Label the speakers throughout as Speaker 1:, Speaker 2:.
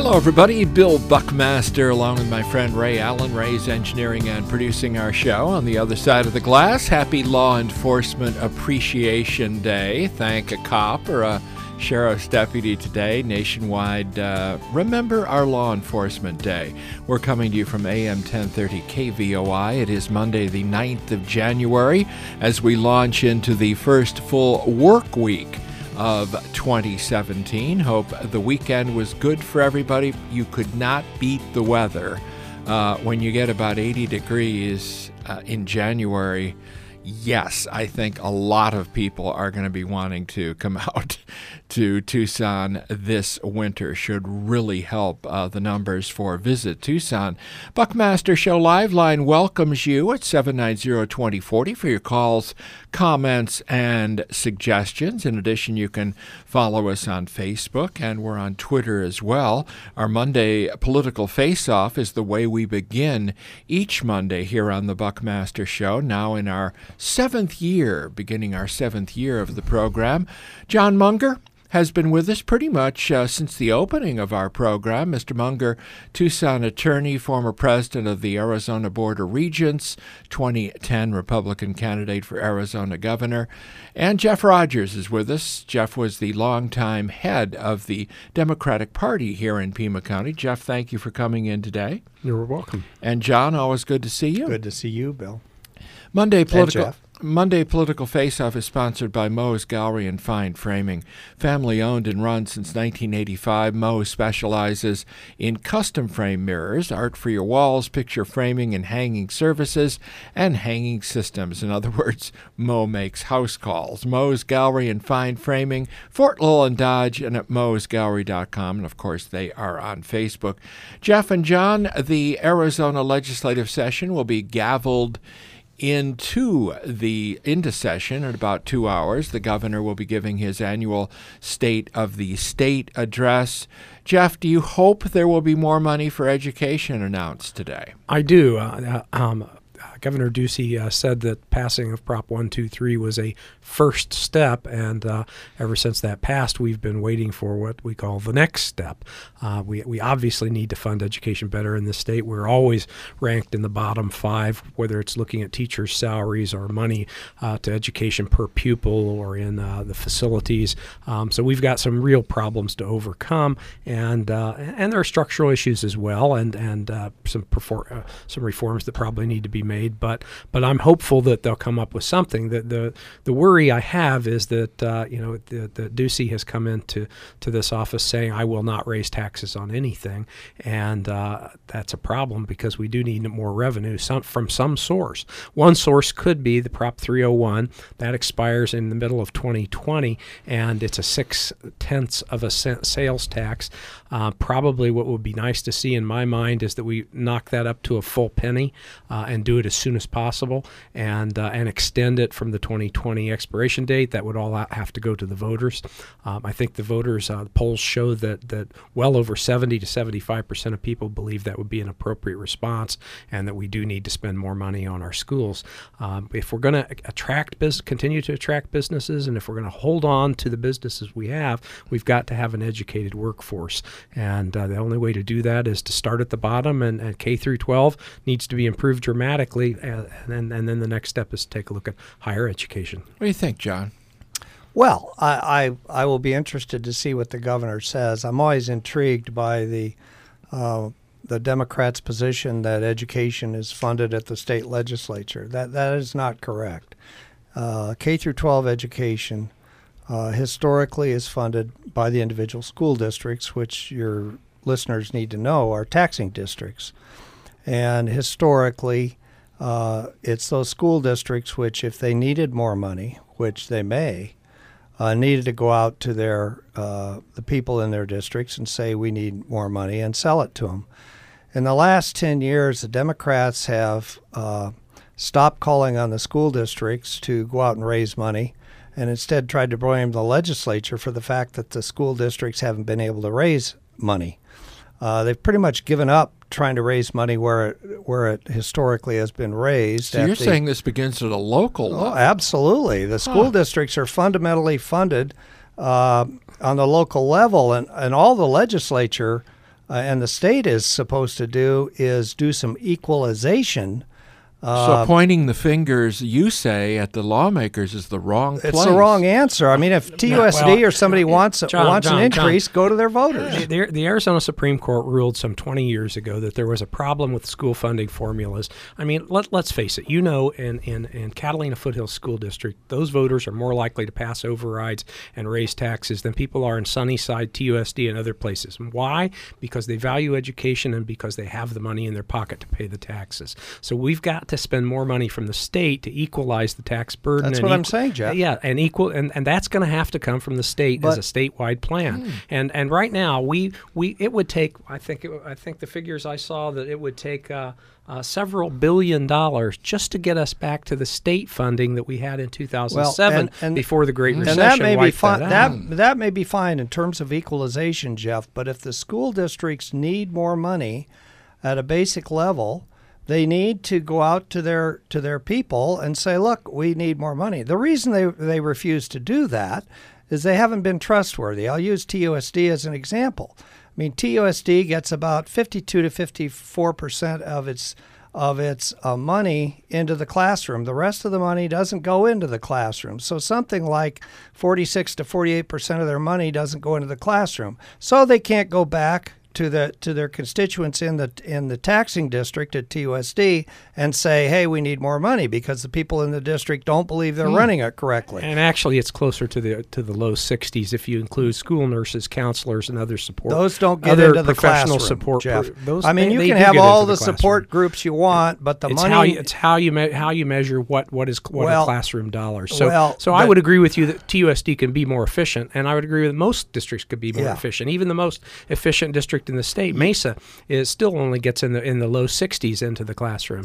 Speaker 1: Hello, everybody. Bill Buckmaster, along with my friend Ray Allen. Ray's engineering and producing our show. On the other side of the glass, happy Law Enforcement Appreciation Day. Thank a cop or a sheriff's deputy today. Nationwide, remember our Law Enforcement Day. We're coming to you from AM 1030 KVOI. It is Monday, the 9th of January, as we launch into the first full work week of 2017. Hope the weekend was good for everybody. You could not beat the weather. When you get about 80 degrees in January, yes, I think a lot of people are going to be wanting to come out to Tucson this winter. Should really help the numbers for Visit Tucson. Buckmaster Show Live Line welcomes you at 790-2040 for your calls, comments, and suggestions. In addition, you can follow us on Facebook, and we're on Twitter as well. Our Monday Political Face-Off is the way we begin each Monday here on the Buckmaster Show, now in our beginning our seventh year of the program. John Munger has been with us pretty much since the opening of our program. Mr. Munger, Tucson attorney, former president of the Arizona Board of Regents, 2010 Republican candidate for Arizona governor. And Jeff Rogers is with us. Jeff was the longtime head of the Democratic Party here in Pima County. Jeff, thank you for coming in today.
Speaker 2: You're welcome.
Speaker 1: And John, always good to see you.
Speaker 3: Good to see you, Bill.
Speaker 1: Monday Political Face-Off is sponsored by Moe's Gallery and Fine Framing. Family-owned and run since 1985, Moe specializes in custom frame mirrors, art for your walls, picture framing and hanging services, and hanging systems. In other words, Moe makes house calls. Moe's Gallery and Fine Framing, Fort Lowell and Dodge, and at moesgallery.com. And, of course, they are on Facebook. Jeff and John, the Arizona legislative session will be gavelled into session in about 2 hours. The governor will be giving his annual State of the State address. Jeff, do you hope there will be more money for education announced today?
Speaker 2: I do. Governor Ducey said that passing of Prop 123 was a first step, and ever since that passed, we've been waiting for what we call the next step. We obviously need to fund education better in this state. We're always ranked in the bottom 5, whether it's looking at teachers' salaries or money to education per pupil or in the facilities. So we've got some real problems to overcome, and there are structural issues as well, and some reforms that probably need to be made. But I'm hopeful that they'll come up with something. The worry I have is that the Ducey has come into this office saying I will not raise taxes on anything, and that's a problem because we do need more revenue from some source. One source could be the Prop 301 that expires in the middle of 2020, and it's a 0.6 of a cent sales tax. Probably what would be nice to see in my mind is that we knock that up to a full penny and do it as soon as possible, and extend it from the 2020 expiration date. That would all have to go to the voters. I think the voters, polls show that well over 70 to 75% of people believe that would be an appropriate response, and that we do need to spend more money on our schools. If we're going to continue to attract businesses, and if we're going to hold on to the businesses we have, we've got to have an educated workforce. And the only way to do that is to start at the bottom, and K through 12 needs to be improved dramatically, and then the next step is to take a look at higher education.
Speaker 1: What do you think, John?
Speaker 3: Well, I will be interested to see what the governor says. I'm always intrigued by the Democrats' position that education is funded at the state legislature. That is not correct. K through 12 education historically is funded by the individual school districts, which your listeners need to know are taxing districts. And historically, it's those school districts which, if they needed more money, which they may, needed to go out to the people in their districts and say, we need more money, and sell it to them. In the last 10 years, the Democrats have stopped calling on the school districts to go out and raise money, and instead tried to blame the legislature for the fact that the school districts haven't been able to raise money. They've pretty much given up trying to raise money where it historically has been raised.
Speaker 1: So you're saying this begins at a local level?
Speaker 3: Oh, absolutely. The school districts are fundamentally funded on the local level, and all the legislature and the state is supposed to do is do some equalization.
Speaker 1: So pointing the fingers, you say, at the lawmakers is the wrong place.
Speaker 3: It's the wrong answer. I mean, if TUSD or somebody wants an increase, go to their voters.
Speaker 2: The Arizona Supreme Court ruled some 20 years ago that there was a problem with school funding formulas. I mean, let's face it. In Catalina Foothills School District, those voters are more likely to pass overrides and raise taxes than people are in Sunnyside, TUSD, and other places. Why? Because they value education and because they have the money in their pocket to pay the taxes. So we've got to spend more money from the state to equalize the tax burden.
Speaker 3: That's what I'm saying, Jeff.
Speaker 2: Yeah, and that's going to have to come from the state as a statewide plan. And right now, it would take. I think the figures I saw that it would take several $1 billion just to get us back to the state funding that we had in 2007 and before the Great Recession.
Speaker 3: And that may be
Speaker 2: fine.
Speaker 3: That may be fine in terms of equalization, Jeff. But if the school districts need more money at a basic level, they need to go out to their people and say, look, we need more money. The reason they refuse to do that is they haven't been trustworthy. I'll use TUSD as an example. I mean, TUSD gets about 52 to 54% of its money into the classroom. The rest of the money doesn't go into the classroom. So something like 46 to 48% of their money doesn't go into the classroom. So they can't go back to their constituents in the taxing district at TUSD and say, hey, we need more money because the people in the district don't believe they're running it correctly.
Speaker 2: And actually, it's closer to the low 60s if you include school nurses, counselors, and other support.
Speaker 3: Those don't get into the
Speaker 2: professional
Speaker 3: classroom,
Speaker 2: support.
Speaker 3: Jeff.
Speaker 2: Those,
Speaker 3: I mean, you can have all the support groups you want, but the money.
Speaker 2: It's how you measure what a classroom dollar. So I would agree with you that TUSD can be more efficient, and I would agree that most districts could be more efficient. Even the most efficient district in the state, Mesa, still only gets in the low 60s into the classroom.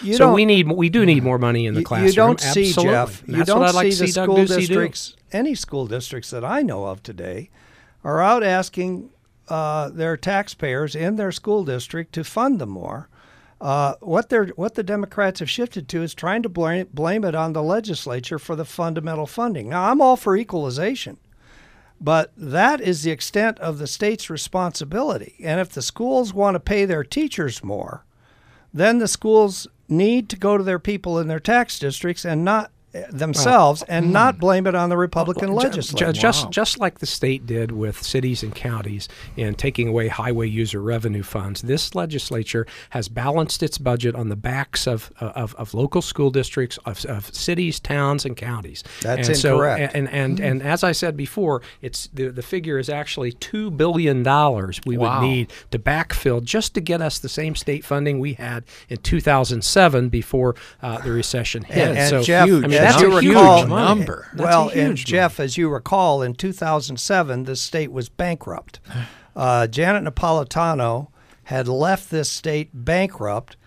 Speaker 2: We do need more money in the classroom.
Speaker 3: You don't see,
Speaker 2: absolutely.
Speaker 3: Jeff. You don't see the school districts. Any school districts that I know of today are out asking their taxpayers in their school district to fund them more. What the Democrats have shifted to is trying to blame it on the legislature for the fundamental funding. Now, I'm all for equalization. But that is the extent of the state's responsibility. And if the schools want to pay their teachers more, then the schools need to go to their people in their tax districts and not themselves and not blame it on the Republican legislature.
Speaker 2: Just like the state did with cities and counties in taking away highway user revenue funds, this legislature has balanced its budget on the backs of local school districts, of cities, towns, and counties.
Speaker 3: That's incorrect.
Speaker 2: And as I said before, it's the figure is actually $2 billion we would need to backfill just to get us the same state funding we had in 2007 before the recession hit.
Speaker 3: And Jeff,
Speaker 2: that's a huge number.
Speaker 3: Jeff, as you recall, in 2007, the state was bankrupt. Janet Napolitano had left this state bankrupt,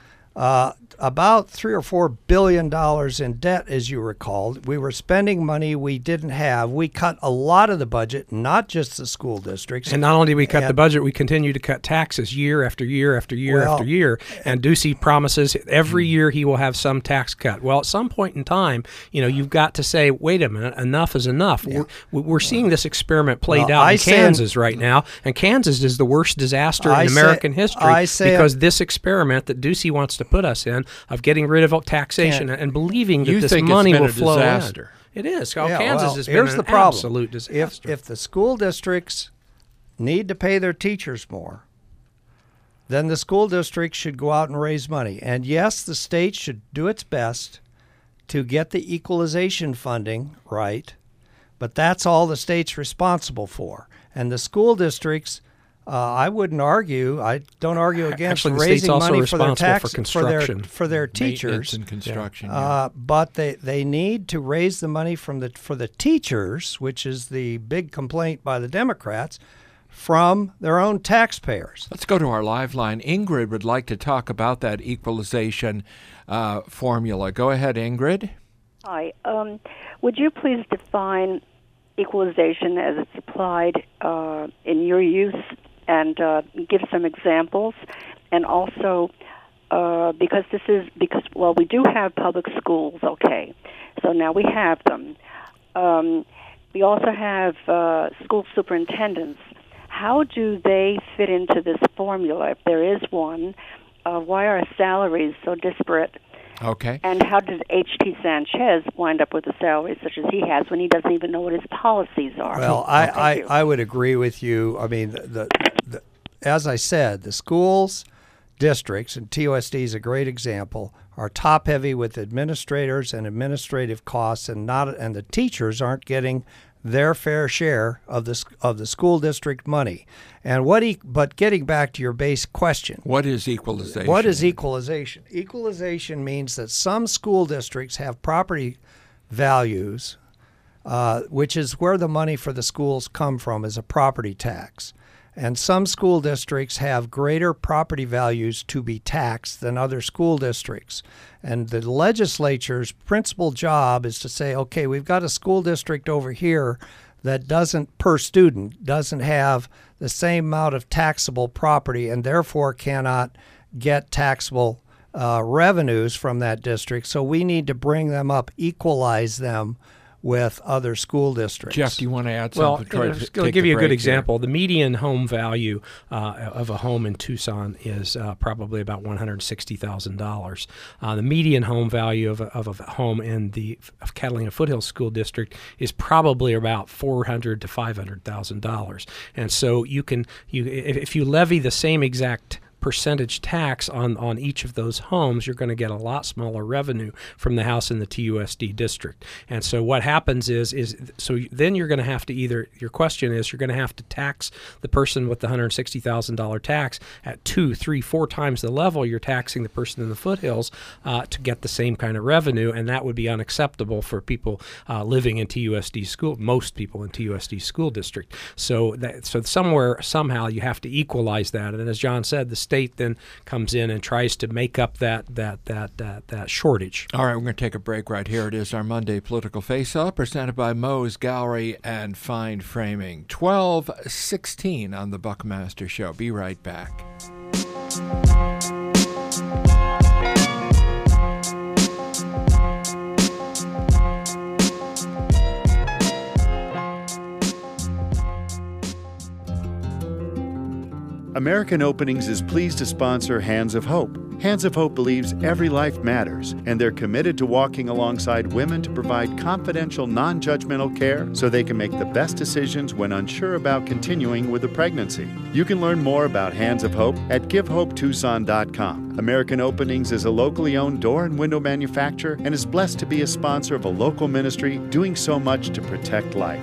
Speaker 3: about $3 or $4 billion in debt, as you recall. We were spending money we didn't have. We cut a lot of the budget, not just the school districts.
Speaker 2: And not only did we cut the budget, we continue to cut taxes year after year after year after year. And Ducey promises every year he will have some tax cut. Well, at some point in time, you've got to say, wait a minute, enough is enough. Yeah. We're seeing this experiment played out in Kansas right now, and Kansas is the worst disaster in American history because this experiment that Ducey wants to put us in of getting rid of taxation and believing that this money will flow in. It is. Kansas has been an absolute disaster.
Speaker 3: If the school districts need to pay their teachers more, then the school districts should go out and raise money. And yes, the state should do its best to get the equalization funding right, but that's all the state's responsible for. And the school districts, I wouldn't argue. I don't argue against raising money for their for their teachers
Speaker 1: and construction.
Speaker 3: But they need to raise the money for the teachers, which is the big complaint by the Democrats, from their own taxpayers.
Speaker 1: Let's go to our live line. Ingrid would like to talk about that equalization formula. Go ahead, Ingrid.
Speaker 4: Hi. Would you please define equalization as it's applied in your use and give some examples? And also, because we do have public schools, okay, so now we have them. We also have school superintendents. how do they fit into this formula, if there is one? Why are salaries so disparate?
Speaker 1: Okay.
Speaker 4: And how did H.T. Sanchez wind up with a salary such as he has when he doesn't even know what his policies are?
Speaker 3: Well, I would agree with you. I mean, as I said, the schools, districts, and TUSD is a great example, are top-heavy with administrators and administrative costs, and the teachers aren't getting their fair share of the school district money. And but getting back to your base question,
Speaker 1: what is equalization?
Speaker 3: What is equalization? Equalization means that some school districts have property values, which is where the money for the schools come from, is a property tax. And some school districts have greater property values to be taxed than other school districts. And the legislature's principal job is to say, okay, we've got a school district over here that per student, doesn't have the same amount of taxable property and therefore cannot get taxable revenues from that district. So we need to bring them up, equalize them with other school districts.
Speaker 1: Jeff, do you want to add something?
Speaker 2: I'll give you a good example. The median home value of a home in Tucson is probably about $160,000. The median home value of a home in the Catalina Foothills School District is probably about $400,000 to $500,000. And so if you levy the same exact percentage tax on each of those homes, you're going to get a lot smaller revenue from the house in the TUSD district. And so what happens is then you're going to have to your question is, you're going to have to tax the person with the $160,000 tax at 2, 3, 4 times the level you're taxing the person in the foothills to get the same kind of revenue, and that would be unacceptable for people living in TUSD school, most people in TUSD school district. So somehow you have to equalize that, and as John said, the state then comes in and tries to make up that shortage.
Speaker 1: All right, we're going to take a break right here. It is our Monday Political Face-Off, presented by Moe's Gallery and Fine Framing. 12:16 on the Buckmaster Show. Be right back.
Speaker 5: American Openings is pleased to sponsor Hands of Hope. Hands of Hope believes every life matters, and they're committed to walking alongside women to provide confidential, non-judgmental care so they can make the best decisions when unsure about continuing with a pregnancy. You can learn more about Hands of Hope at GiveHopeTucson.com. American Openings is a locally owned door and window manufacturer and is blessed to be a sponsor of a local ministry doing so much to protect life.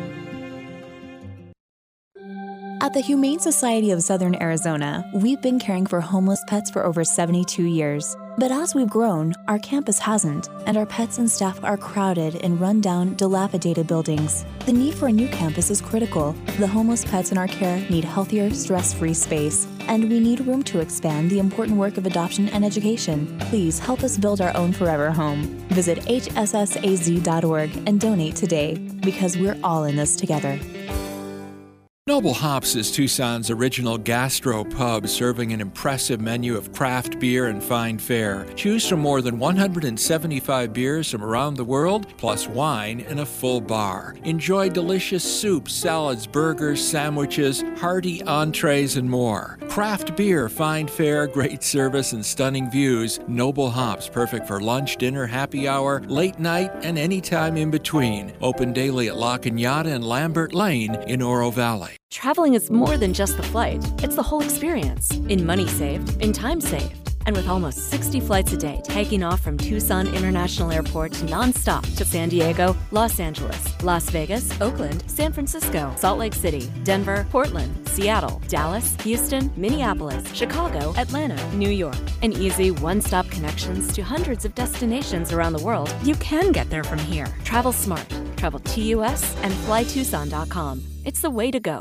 Speaker 6: At the Humane Society of Southern Arizona, we've been caring for homeless pets for over 72 years. But as we've grown, our campus hasn't, and our pets and staff are crowded in run-down, dilapidated buildings. The need for a new campus is critical. The homeless pets in our care need healthier, stress-free space, and we need room to expand the important work of adoption and education. Please help us build our own forever home. Visit hssaz.org and donate today, because we're all in this together.
Speaker 1: Noble Hops is Tucson's original gastro pub, serving an impressive menu of craft beer and fine fare. Choose from more than 175 beers from around the world, plus wine and a full bar. Enjoy delicious soups, salads, burgers, sandwiches, hearty entrees, and more. Craft beer, fine fare, great service, and stunning views. Noble Hops, perfect for lunch, dinner, happy hour, late night, and any time in between. Open daily at La Cañada and Lambert Lane in Oro Valley.
Speaker 7: Traveling is more than just the flight. It's the whole experience. In money saved, in time saved. And with almost 60 flights a day taking off from Tucson International Airport nonstop to San Diego, Los Angeles, Las Vegas, Oakland, San Francisco, Salt Lake City, Denver, Portland, Seattle, Dallas, Houston, Minneapolis, Chicago, Atlanta, New York. And easy one-stop connections to hundreds of destinations around the world. You can get there from here. Travel smart. Travel TUS and flytucson.com. It's the way to go.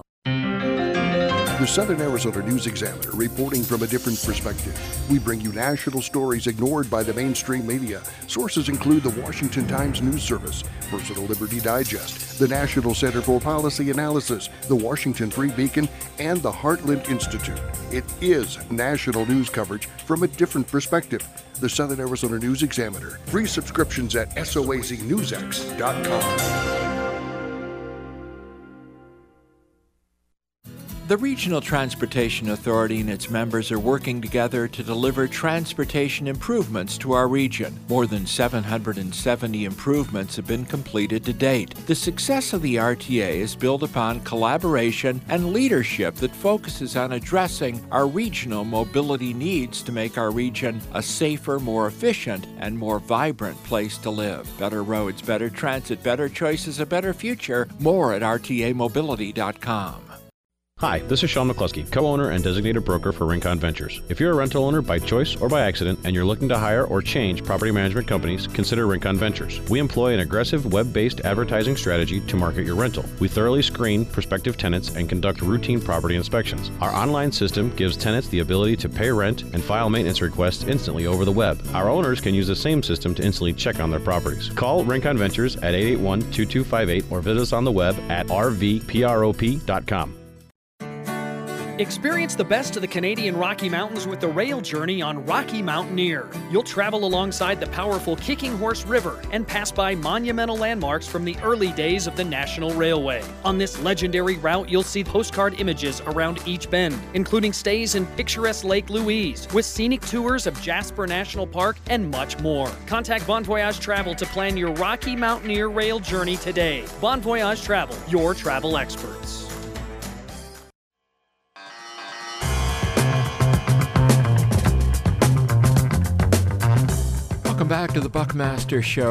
Speaker 8: The Southern Arizona News Examiner, reporting from a different perspective. We bring you national stories ignored by the mainstream media. Sources include the Washington Times News Service, Personal Liberty Digest, the National Center for Policy Analysis, the Washington Free Beacon, and the Heartland Institute. It is national news coverage from a different perspective. The Southern Arizona News Examiner. Free subscriptions at soaznewsx.com.
Speaker 1: The Regional Transportation Authority and its members are working together to deliver transportation improvements to our region. More than 770 improvements have been completed to date. The success of the RTA is built upon collaboration and leadership that focuses on addressing our regional mobility needs to make our region a safer, more efficient, and more vibrant place to live. Better roads, better transit, better choices, a better future. More at rtamobility.com.
Speaker 9: Hi, this is Sean McCluskey, co-owner and designated broker for Rincon Ventures. If you're a rental owner by choice or by accident and you're looking to hire or change property management companies, consider Rincon Ventures. We employ an aggressive web-based advertising strategy to market your rental. We thoroughly screen prospective tenants and conduct routine property inspections. Our online system gives tenants the ability to pay rent and file maintenance requests instantly over the web. Our owners can use the same system to instantly check on their properties. Call Rincon Ventures at 881-2258 or visit us on the web at rvprop.com.
Speaker 10: Experience the best of the Canadian Rocky Mountains with the rail journey on Rocky Mountaineer. You'll travel alongside the powerful Kicking Horse River and pass by monumental landmarks from the early days of the National Railway. On this legendary route, you'll see postcard images around each bend, including stays in picturesque Lake Louise, with scenic tours of Jasper National Park and much more. Contact Bon Voyage Travel to plan your Rocky Mountaineer rail journey today. Bon Voyage Travel, your travel experts.
Speaker 1: Welcome back to the Buckmaster Show,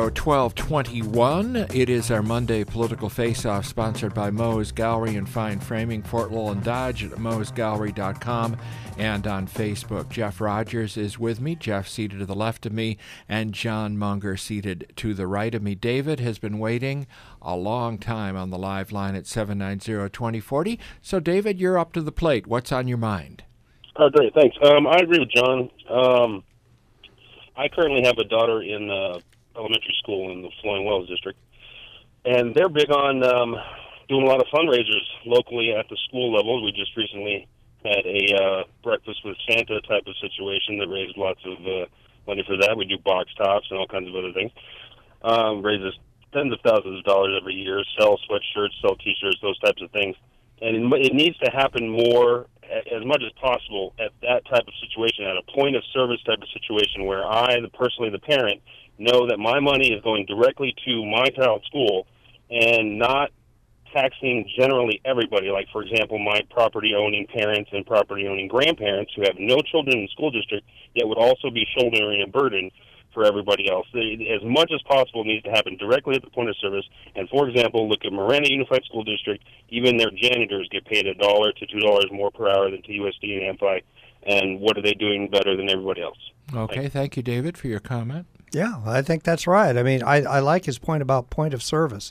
Speaker 1: 1221. It is our Monday Political Face-Off, sponsored by Moe's Gallery and Fine Framing, Fort Lowell Dodge at moesgallery.com and on Facebook. Jeff Rogers is with me, Jeff seated to the left of me, and John Munger seated to the right of me. David has been waiting a long time on the live line at 790-2040. So, David, you're up to the plate. What's on your mind?
Speaker 11: Great, thanks. I agree with John. I currently have a daughter in elementary school in the Flowing Wells district, and they're big on doing a lot of fundraisers locally at the school level. We just recently had a breakfast with Santa type of situation that raised lots of money for that. We do box tops and all kinds of other things. Raises tens of thousands of dollars every year, sell sweatshirts, sell T-shirts, those types of things. And it needs to happen more, as much as possible, at that type of situation, at a point of service type of situation where I, personally the parent, know that my money is going directly to my child's school and not taxing generally everybody. Like, for example, my property-owning parents and property-owning grandparents who have no children in the school district yet would also be shouldering a burden for everybody else. As much as possible needs to happen directly at the point of service. And, for example, look at Marana Unified School District. Even their janitors get paid $1 to $2 more per hour than TUSD and Amphi. And what are they doing better than everybody else?
Speaker 1: Okay, thank you, David, for your comment.
Speaker 3: Yeah, I think that's right. I mean, I like his point about point of service.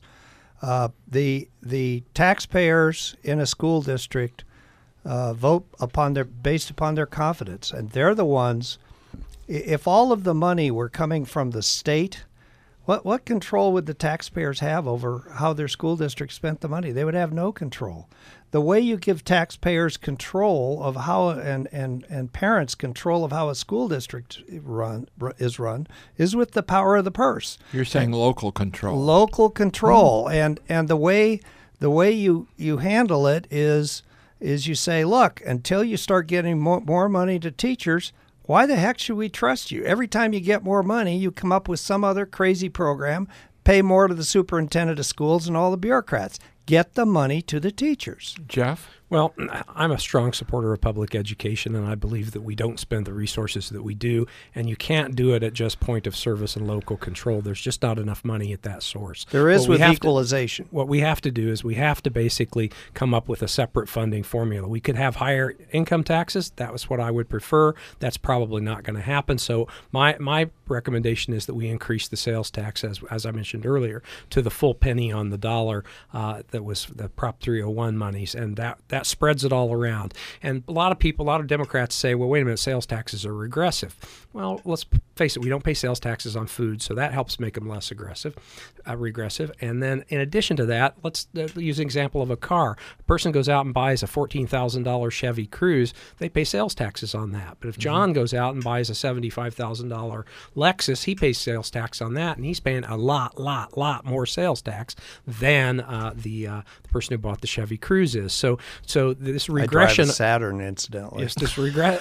Speaker 3: The taxpayers in a school district vote based upon their confidence, and they're the ones. If all of the money were coming from the state, what control would the taxpayers have over how their school district spent the money? They would have no control. The way you give taxpayers control of how and parents control of how a school district is run is with the power of the purse.
Speaker 1: You're saying local control.
Speaker 3: Local control, and the way you handle it is you say, look, until you start getting more money to teachers, why the heck should we trust you? Every time you get more money, you come up with some other crazy program, pay more to the superintendent of schools and all the bureaucrats. Get the money to the teachers.
Speaker 1: Jeff?
Speaker 2: Well, I'm a strong supporter of public education, and I believe that we don't spend the resources that we do, and you can't do it at just point of service and local control. There's just not enough money at that source.
Speaker 3: There is with equalization.
Speaker 2: What we have to do is we have to basically come up with a separate funding formula. We could have higher income taxes. That was what I would prefer. That's probably not going to happen. So my recommendation is that we increase the sales tax, as I mentioned earlier, to the full penny on the dollar that was the Prop 301 monies, and that spreads it all around. And a lot of Democrats say, well, wait a minute, sales taxes are regressive. Well, let's face it, we don't pay sales taxes on food, so that helps make them less regressive. And then in addition to that, let's use an example of a car. A person goes out and buys a $14,000 Chevy Cruze, they pay sales taxes on that. But if John goes out and buys a $75,000 Lexus, he pays sales tax on that, and he's paying a lot more sales tax than the person who bought the Chevy Cruze is. So this regression.
Speaker 3: I drive a Saturn, incidentally.
Speaker 2: Yes, this regret.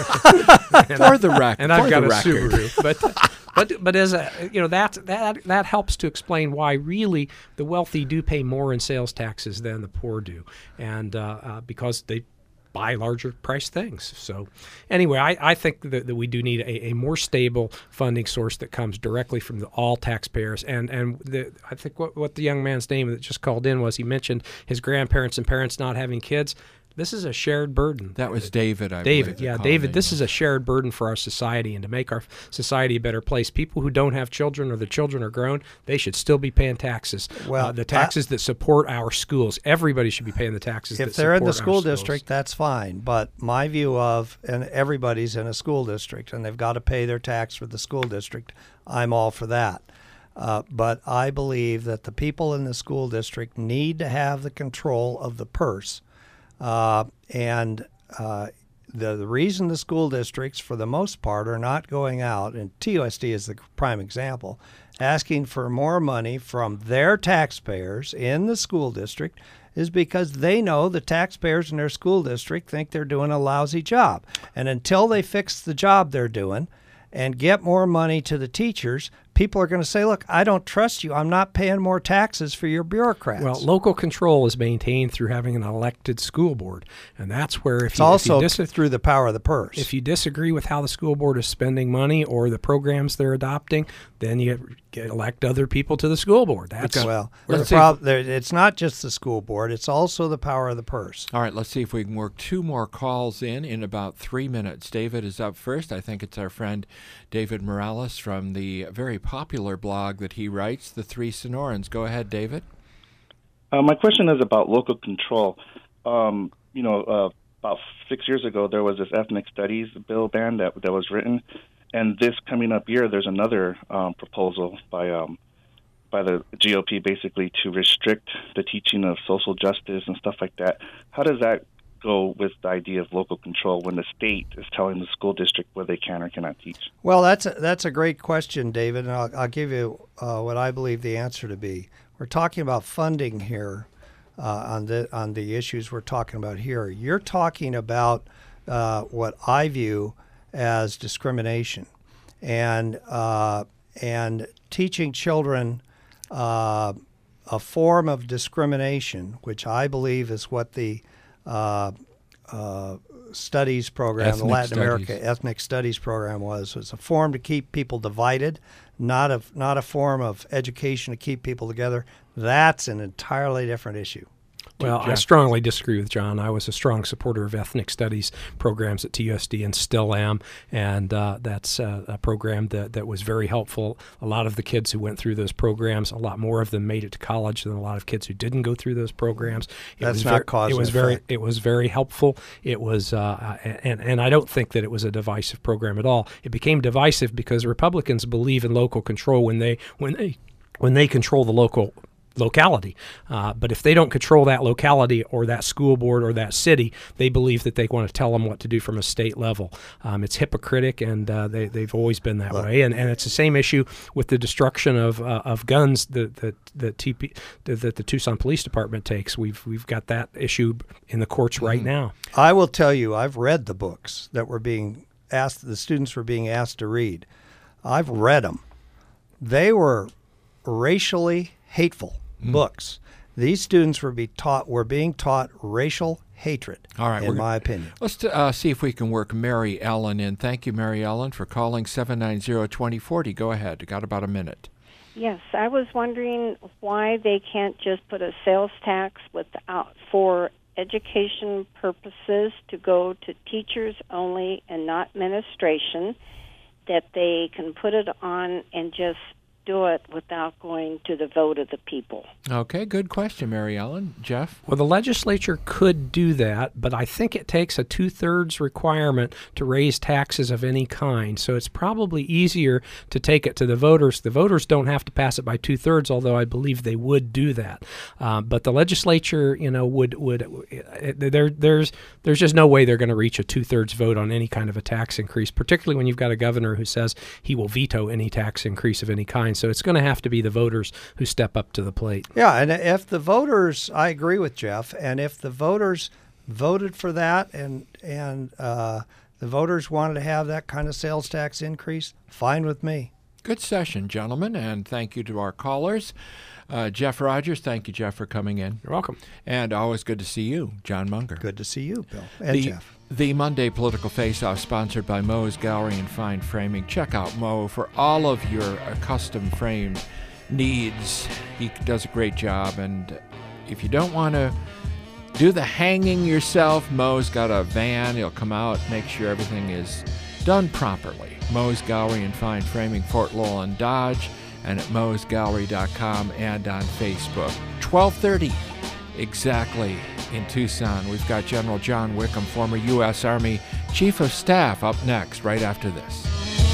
Speaker 1: For the record.
Speaker 2: And I've got a Subaru. But as that helps to explain why really the wealthy do pay more in sales taxes than the poor do, and because they buy larger price things. So anyway, I think that we do need a more stable funding source that comes directly from all taxpayers. And I think what the young man's name that just called in was, he mentioned his grandparents and parents not having kids. This is a shared burden.
Speaker 1: That was David,
Speaker 2: David, this is a shared burden for our society, and to make our society a better place, people who don't have children or the children are grown, they should still be paying taxes. Well, the taxes that support our schools. Everybody should be paying the taxes that support our schools.
Speaker 3: If they're in the school district, that's fine. But my view of, and everybody's in a school district, and they've got to pay their tax for the school district, I'm all for that. But I believe that the people in the school district need to have the control of the purse. The reason the school districts, for the most part, are not going out, and TUSD is the prime example, asking for more money from their taxpayers in the school district, is because they know the taxpayers in their school district think they're doing a lousy job. And until they fix the job they're doing and get more money to the teachers, people are going to say, look, I don't trust you. I'm not paying more taxes for your bureaucrats.
Speaker 2: Well, local control is maintained through having an elected school board. And that's where
Speaker 3: it's also through the power of the purse.
Speaker 2: If you disagree with how the school board is spending money or the programs they're adopting, then you elect other people to the school board.
Speaker 3: It's not just the school board. It's also the power of the purse.
Speaker 1: All right, let's see if we can work 2 more calls in about 3 minutes. David is up first. I think it's our friend David Morales from the very popular blog that he writes, The Three Sonorans. Go ahead, David.
Speaker 12: My question is about local control. About 6 years ago, there was this ethnic studies bill ban that was written, and this coming up year, there's another proposal by the GOP, basically to restrict the teaching of social justice and stuff like that. How does that go with the idea of local control when the state is telling the school district what they can or cannot teach?
Speaker 3: Well, that's a great question, David, and I'll give you what I believe the answer to be. We're talking about funding here on the issues we're talking about here. You're talking about what I view as discrimination, and teaching children a form of discrimination, which I believe is what the studies program, the Latin America Ethnic Studies program was a form to keep people divided, not a form of education to keep people together. That's an entirely different issue.
Speaker 2: Well, I strongly disagree with John. I was a strong supporter of ethnic studies programs at TUSD and still am, and that's a program that was very helpful. A lot of the kids who went through those programs, a lot more of them made it to college than a lot of kids who didn't go through those programs. It was very helpful. It was, and I don't think that it was a divisive program at all. It became divisive because Republicans believe in local control when they control the locality. But if they don't control that locality or that school board or that city, they believe that they want to tell them what to do from a state level. It's hypocritic, and they've always been that way. And it's the same issue with the destruction of guns that the Tucson Police Department takes. We've got that issue in the courts right now.
Speaker 3: I will tell you, I've read the books that were being asked, the students were being asked to read. I've read them. They were racially hateful books. These students were being taught racial hatred, in my opinion.
Speaker 1: Let's see if we can work Mary Ellen in. Thank you, Mary Ellen, for calling 790-2040. Go ahead. You got about a minute.
Speaker 13: Yes, I was wondering why they can't just put a sales tax for education purposes to go to teachers only and not administration, that they can put it on and just do it without going to the vote of the people?
Speaker 1: Okay, good question, Mary Ellen. Jeff?
Speaker 2: Well, the legislature could do that, but I think it takes a 2/3 requirement to raise taxes of any kind. So it's probably easier to take it to the voters. The voters don't have to pass it by 2/3, although I believe they would do that. But the legislature, there's just no way they're going to reach a 2/3 vote on any kind of a tax increase, particularly when you've got a governor who says he will veto any tax increase of any kind. So it's going to have to be the voters who step up to the plate.
Speaker 3: Yeah, and if the voters, I agree with Jeff, and if the voters voted for that and the voters wanted to have that kind of sales tax increase, fine with me.
Speaker 1: Good session, gentlemen, and thank you to our callers. Jeff Rogers, thank you, Jeff, for coming in.
Speaker 2: You're welcome.
Speaker 1: And always good to see you, John Munger.
Speaker 3: Good to see you, Bill, and Jeff.
Speaker 1: The Monday Political Face-Off, sponsored by Moe's Gallery and Fine Framing. Check out Moe for all of your custom framed needs. He does a great job, and if you don't want to do the hanging yourself, Moe's got a van. He'll come out, make sure everything is done properly. Moe's Gallery and Fine Framing, Fort Lowell and Dodge, and at moesgallery.com and on Facebook. 12:30 exactly in Tucson. We've got General John Wickham, former U.S. Army Chief of Staff, up next, right after this.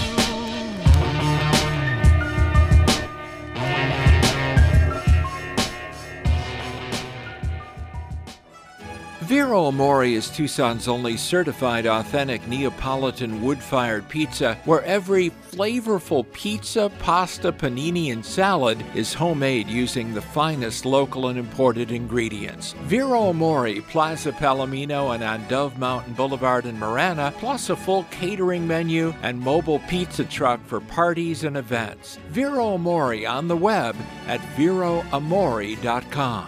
Speaker 1: Vero Amore is Tucson's only certified authentic Neapolitan wood-fired pizza, where every flavorful pizza, pasta, panini, and salad is homemade using the finest local and imported ingredients. Vero Amore, Plaza Palomino, and on Dove Mountain Boulevard in Marana, plus a full catering menu and mobile pizza truck for parties and events. Vero Amore on the web at veroamore.com.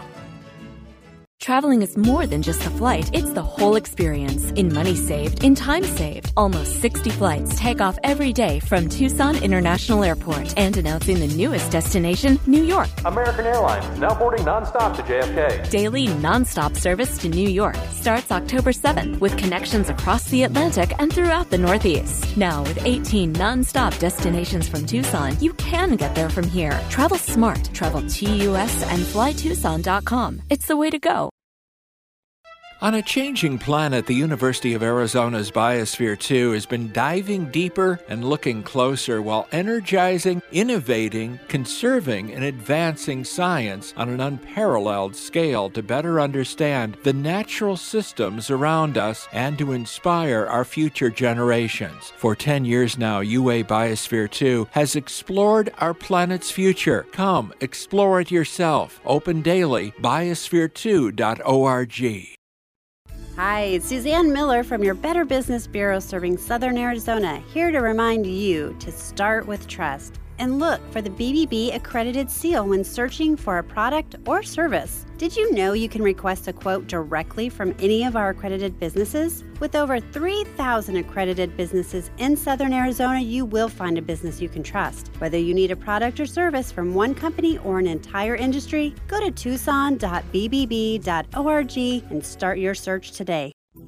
Speaker 7: Traveling is more than just a flight. It's the whole experience. In money saved, in time saved. Almost 60 flights take off every day from Tucson International Airport. And announcing the newest destination, New York.
Speaker 14: American Airlines, now boarding nonstop to JFK.
Speaker 7: Daily nonstop service to New York starts October 7th with connections across the Atlantic and throughout the Northeast. Now with 18 nonstop destinations from Tucson, you can get there from here. Travel smart. Travel TUS and flytucson.com. It's the way to go.
Speaker 1: On a changing planet, the University of Arizona's Biosphere 2 has been diving deeper and looking closer while energizing, innovating, conserving, and advancing science on an unparalleled scale to better understand the natural systems around us and to inspire our future generations. For 10 years now, UA Biosphere 2 has explored our planet's future. Come, explore it yourself. Open daily, biosphere2.org.
Speaker 15: Hi, it's Suzanne Miller from your Better Business Bureau serving Southern Arizona, here to remind you to start with trust and look for the BBB accredited seal when searching for a product or service. Did you know you can request a quote directly from any of our accredited businesses? With over 3,000 accredited businesses in Southern Arizona, you will find a business you can trust. Whether you need a product or service from one company or an entire industry, go to tucson.bbb.org and start your search today.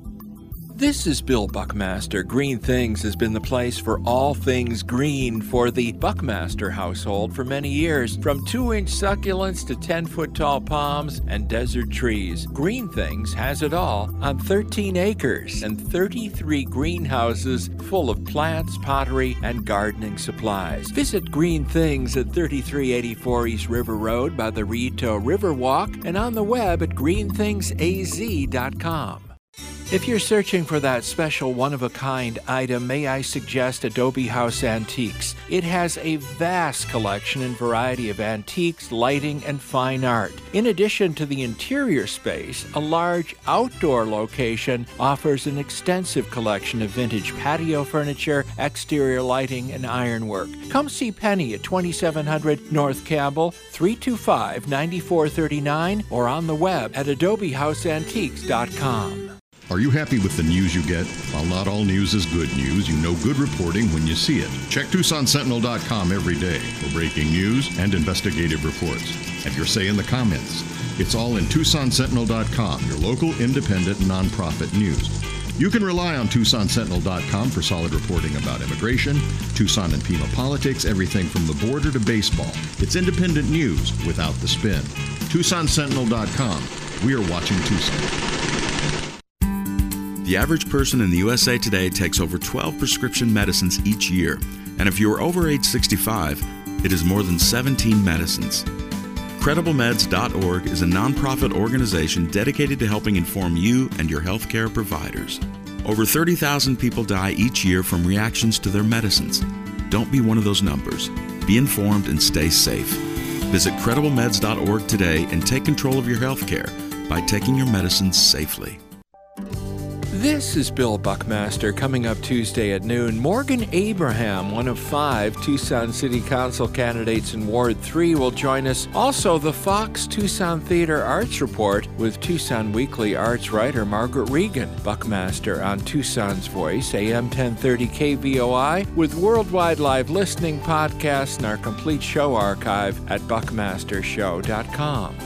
Speaker 1: This is Bill Buckmaster. Green Things has been the place for all things green for the Buckmaster household for many years. From 2-inch succulents to 10-foot-tall palms and desert trees, Green Things has it all on 13 acres and 33 greenhouses full of plants, pottery, and gardening supplies. Visit Green Things at 3384 East River Road by the Rito Riverwalk and on the web at greenthingsaz.com. If you're searching for that special one-of-a-kind item, may I suggest Adobe House Antiques. It has a vast collection and variety of antiques, lighting, and fine art. In addition to the interior space, a large outdoor location offers an extensive collection of vintage patio furniture, exterior lighting, and ironwork. Come see Penny at 2700 North Campbell, 325-9439, or on the web at adobehouseantiques.com.
Speaker 16: Are you happy with the news you get? While not all news is good news, you know good reporting when you see it. Check TucsonSentinel.com every day for breaking news and investigative reports. Have your say in the comments. It's all in TucsonSentinel.com, your local independent nonprofit news. You can rely on TucsonSentinel.com for solid reporting about immigration, Tucson and Pima politics, everything from the border to baseball. It's independent news without the spin. TucsonSentinel.com. We are watching Tucson.
Speaker 17: The average person in the USA today takes over 12 prescription medicines each year. And if you are over age 65, it is more than 17 medicines. CredibleMeds.org is a nonprofit organization dedicated to helping inform you and your healthcare providers. Over 30,000 people die each year from reactions to their medicines. Don't be one of those numbers. Be informed and stay safe. Visit CredibleMeds.org today and take control of your healthcare by taking your medicines safely.
Speaker 1: This is Bill Buckmaster. Coming up Tuesday at noon, Morgan Abraham, one of 5 Tucson City Council candidates in Ward 3, will join us. Also, the Fox Tucson Theater Arts Report with Tucson Weekly arts writer Margaret Regan. Buckmaster on Tucson's Voice, AM 1030 KVOI, with worldwide live listening podcasts and our complete show archive at buckmastershow.com.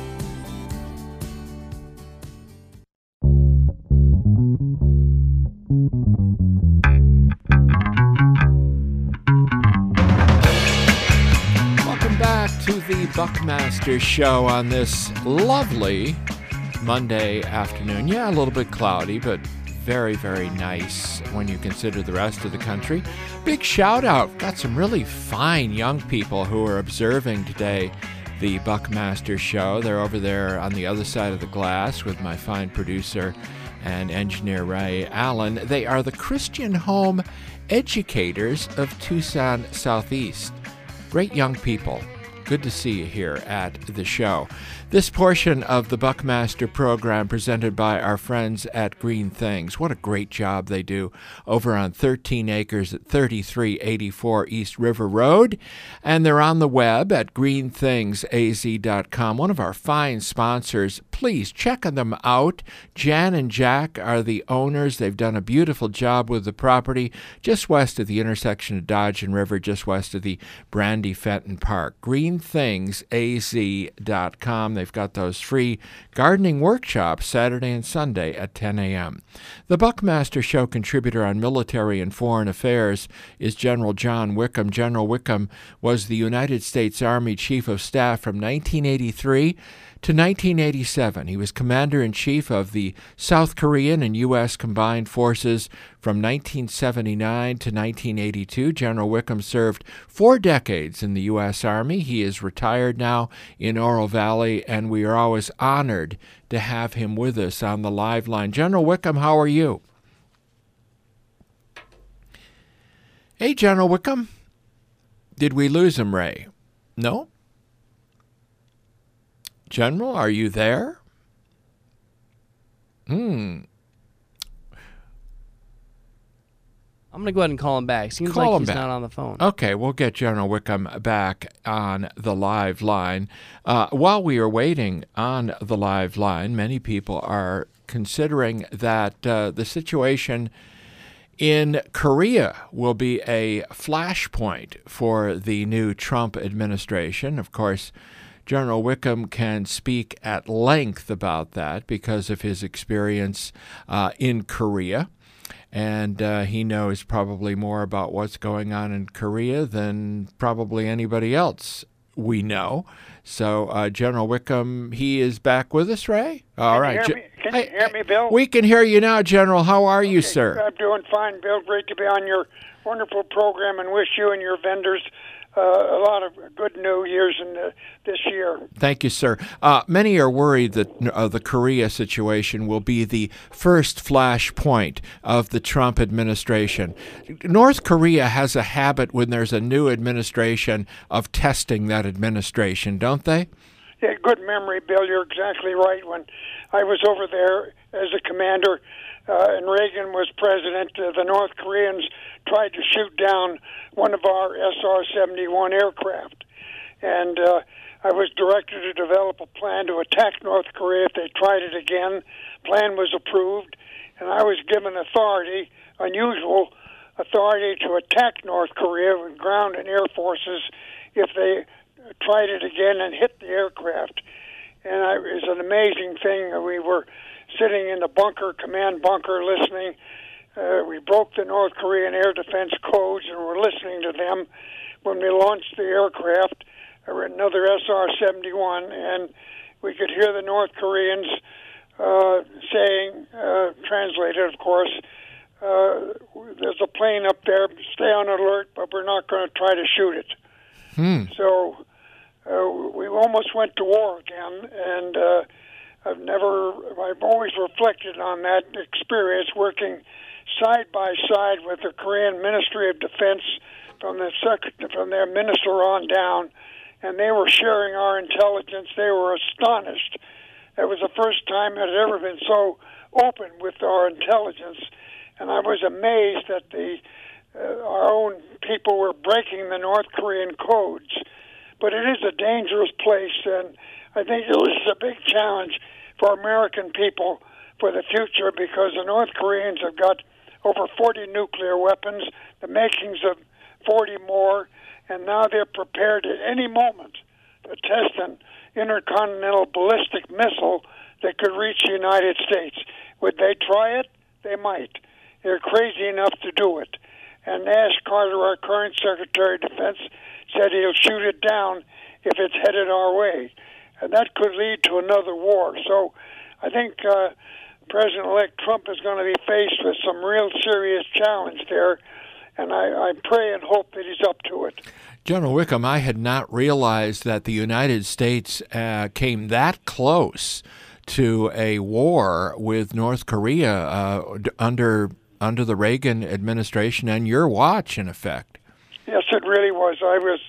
Speaker 1: The Buckmaster Show on this lovely Monday afternoon. Yeah, a little bit cloudy, but very, very nice when you consider the rest of the country. Big shout out. Got some really fine young people who are observing today the Buckmaster Show. They're over there on the other side of the glass with my fine producer and engineer Ray Allen. They are the Christian Home Educators of Tucson Southeast. Great young people. Good to see you here at the show. This portion of the Buckmaster program presented by our friends at Green Things. What a great job they do over on 13 acres at 3384 East River Road. And they're on the web at greenthingsaz.com. One of our fine sponsors. Please check them out. Jan and Jack are the owners. They've done a beautiful job with the property just west of the intersection of Dodge and River, just west of the Brandy Fenton Park. greenthingsaz.com. They've got those free gardening workshops Saturday and Sunday at 10 a.m. The Buckmaster Show contributor on military and foreign affairs is General John Wickham. General Wickham was the United States Army Chief of Staff from 1983 to 1987. He was Commander-in-Chief of the South Korean and U.S. Combined Forces from 1979 to 1982. General Wickham served 4 decades in the U.S. Army. He is retired now in Oro Valley, and we are always honored to have him with us on the live line. General Wickham, how are you? Hey, General Wickham. Did we lose him, Ray? No? General, are you there?
Speaker 18: I'm going to go ahead and call him back. Seems
Speaker 1: Call
Speaker 18: like
Speaker 1: him
Speaker 18: he's
Speaker 1: back.
Speaker 18: not on the phone.
Speaker 1: Okay, we'll get General Wickham back on the live line. While we are waiting on the live line, many people are considering that the situation in Korea will be a flashpoint for the new Trump administration. Of course, General Wickham can speak at length about that because of his experience in Korea. And he knows probably more about what's going on in Korea than probably anybody else we know. So, General Wickham, he is back with us, Ray? All right.
Speaker 19: Can you hear me, Bill?
Speaker 1: We can hear you now, General. How are you, sir?
Speaker 19: I'm doing fine, Bill. Great to be on your wonderful program and wish you and your vendors a lot of good New Year's in this year.
Speaker 1: Thank you, sir. Many are worried that the Korea situation will be the first flashpoint of the Trump administration. North Korea has a habit when there's a new administration of testing that administration, don't they?
Speaker 19: Yeah, good memory, Bill. You're exactly right. When I was over there as a commander and Reagan was president, the North Koreans tried to shoot down one of our SR-71 aircraft. And I was directed to develop a plan to attack North Korea if they tried it again. Plan was approved, and I was given authority, unusual authority, to attack North Korea with ground and air forces if they tried it again and hit the aircraft. And it was an amazing thing. We were sitting in the bunker, command bunker, listening. We broke the North Korean air defense codes and were listening to them when we launched the aircraft, another SR-71, and we could hear the North Koreans saying, translated, of course, there's a plane up there, stay on alert, but we're not going to try to shoot it. So we almost went to war again, and I've always reflected on that experience working side by side with the Korean Ministry of Defense from their minister on down, and they were sharing our intelligence. They were astonished. It was the first time it had ever been so open with our intelligence, and I was amazed that our own people were breaking the North Korean codes. But it is a dangerous place, and I think it was a big challenge for American people for the future, because the North Koreans have got over 40 nuclear weapons, the makings of 40 more, and now they're prepared at any moment to test an intercontinental ballistic missile that could reach the United States. Would they try it? They might. They're crazy enough to do it. And Ash Carter, our current Secretary of Defense, said he'll shoot it down if it's headed our way. And that could lead to another war. So I think President-elect Trump is going to be faced with some real serious challenge there, and I pray and hope that he's up to it.
Speaker 1: General Wickham, I had not realized that the United States came that close to a war with North Korea under the Reagan administration and your watch, in effect.
Speaker 19: Yes, it really was. I was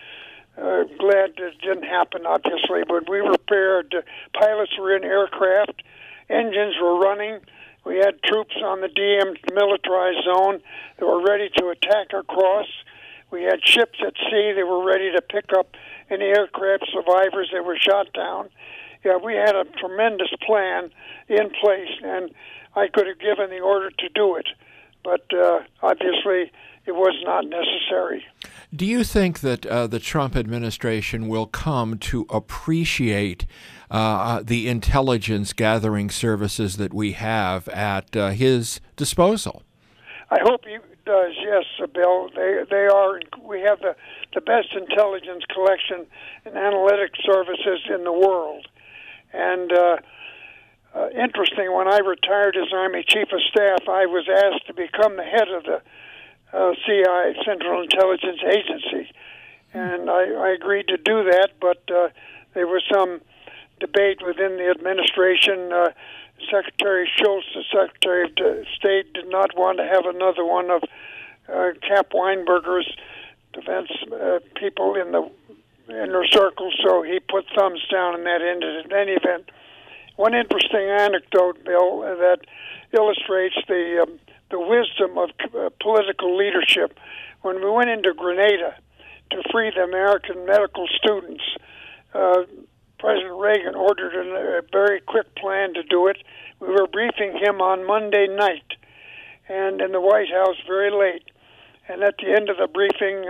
Speaker 19: glad that it didn't happen, obviously, but we were prepared. Pilots were in aircraft. Engines were running. We had troops on the demilitarized zone that were ready to attack across. We had ships at sea that were ready to pick up any aircraft survivors that were shot down. Yeah, we had a tremendous plan in place, and I could have given the order to do it, but obviously it was not necessary.
Speaker 1: Do you think that the Trump administration will come to appreciate the intelligence gathering services that we have at his disposal?
Speaker 19: I hope he does, yes, Bill. They are. We have the best intelligence collection and analytic services in the world. And interesting, when I retired as Army Chief of Staff, I was asked to become the head of the CI, Central Intelligence Agency. And I agreed to do that, but there was some debate within the administration. Secretary Schultz, the Secretary of State, did not want to have another one of Cap Weinberger's defense people in the inner circle, so he put thumbs down, and that ended. In any event, one interesting anecdote, Bill, that illustrates the wisdom of political leadership. When we went into Grenada to free the American medical students, President Reagan ordered a very quick plan to do it. We were briefing him on Monday night, and in the White House very late. And at the end of the briefing,